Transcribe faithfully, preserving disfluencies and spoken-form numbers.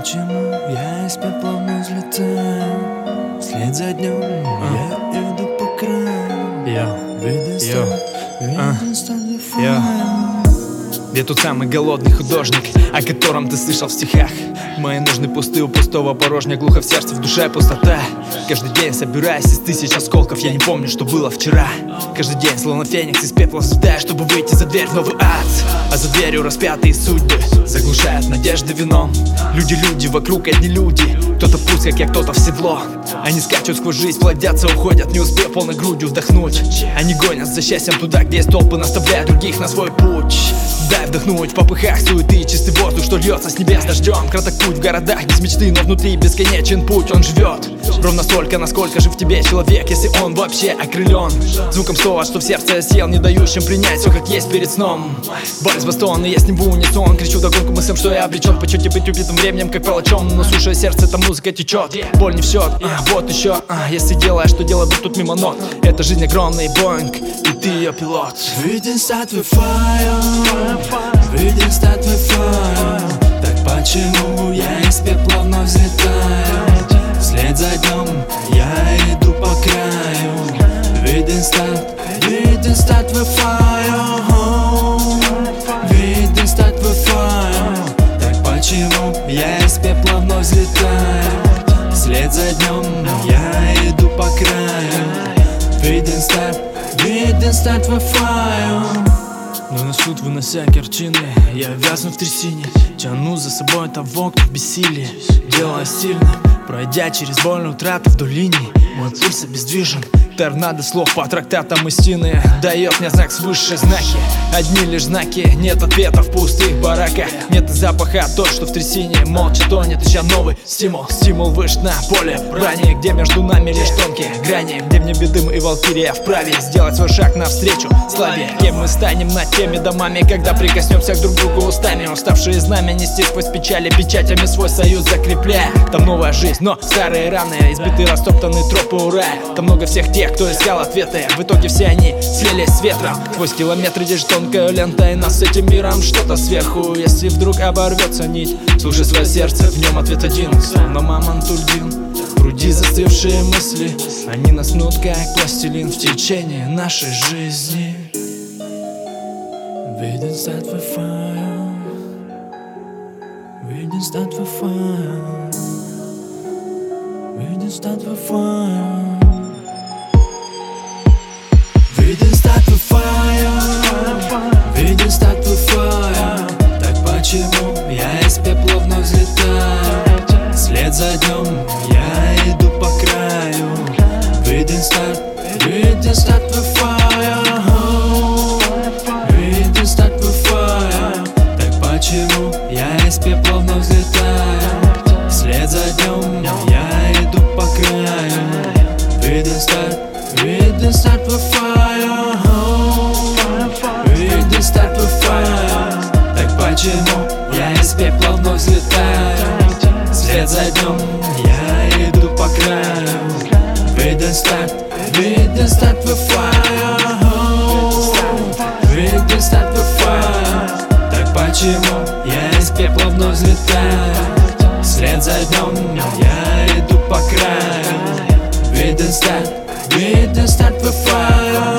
почему я из пепла вновь взлетаю? Вслед за днем uh. я иду по краю. Yeah. Виден стать, виден стать Где тот самый голодный художник, о котором ты слышал в стихах? Мои нужны пусты, у пустого порожня, глухо в сердце, в душе пустота. Каждый день собираясь из тысяч осколков, я не помню, что было вчера. Каждый день, словно феникс из пепла взлетаю, чтобы выйти за дверь в новый ад. А за дверью распятые судьбы заглушают надежды вином. Люди-люди, вокруг одни люди. Кто-то пусть, как я, кто-то в седло. Они скачут сквозь жизнь, плодятся, уходят, не успев полной грудью вдохнуть. Они гонят за счастьем туда, где есть толпы, наставляя других на свой путь. Дай вдохнуть в попыхах суеты, чистый воздух, что льется с небес дождем. Краток путь в городах без мечты, но внутри бесконечен путь. Он живет ровно столько, насколько жив в тебе человек, если он вообще окрылен звуком слова, что в сердце сел, не дающим принять все как есть перед сном. Борис бастон, и я с ним в унисон, кричу вдогонку мыслям, что я обречен почуть быть убитым временем, как палачом. Но слушая сердце, эта музыка течет, боль не в счет. И вот еще, а, если делаешь, что делай, будь тут мимо нот. Это жизнь огромный Боинг, и ты ее пилот. Виден стать твой fire, виден стать твой fire. Так почему я из пепла вновь взлетаю? Вслед за днем я иду по краю. Виден стать, виден стать твой fire, виден стать твой fire. Так почему я из пепла вновь взлетаю? Вслед за днем я иду по краю. Виден стать, виден стать твой fire. Но на суд вынося картины, я вязну в трясине, тяну за собой того, кто в бессилии. Делая сильно, пройдя через больную утрату вдоль линии, мой пульс обездвижен. Торнадо слов по трактатам истины дает мне знак свыше, знаки одни лишь знаки. Нет ответов в пустых бараках, нет запаха тот, что в трясине молча тонет, ища новый стимул. Стимул выше на поле брани, где между нами лишь тонкие грани, где в небе дым и валкирия вправе сделать свой шаг навстречу славе. Кем мы станем над теми домами, когда прикоснемся к друг другу устами? Уставшие знамя нести сквозь печали, печатями свой союз закрепляя. Там новая жизнь, но старые раны, избиты, растоптаны тропы у рая. Там много всех тех, кто искал ответы, в итоге все они слились с ветром. Сквозь километры держит тонкая лента, и нас с этим миром что-то сверху. Если вдруг оборвется нить, слушай свое сердце, в нем ответ один. Словно мамонтульгин, в груди застывшие мысли, они наснут как пластилин в течение нашей жизни. Виден стать твой fire, виден стать твой fire, виден стать твой fire. Виден стать твой fire, виден стать твой fire. Так почему я из пепла вновь взлетаю? Вслед за днем я иду по краю. Виден стать, виден стать твой fire, виден стать твой fire. Так почему я из пепла вновь взлетаю? Вслед за днем я иду по краю. Виден стать, виден стать твой fire, виден стать твой fire. Так почему я из пепла вновь взлетаю? Вслед за днем я иду по краю. Виден стать, виден стать твой fire, виден стать твой fire. Так почему я из пепла вновь взлетаю? Вслед за днем я иду по краю. Виден стать, виден стать твой fire.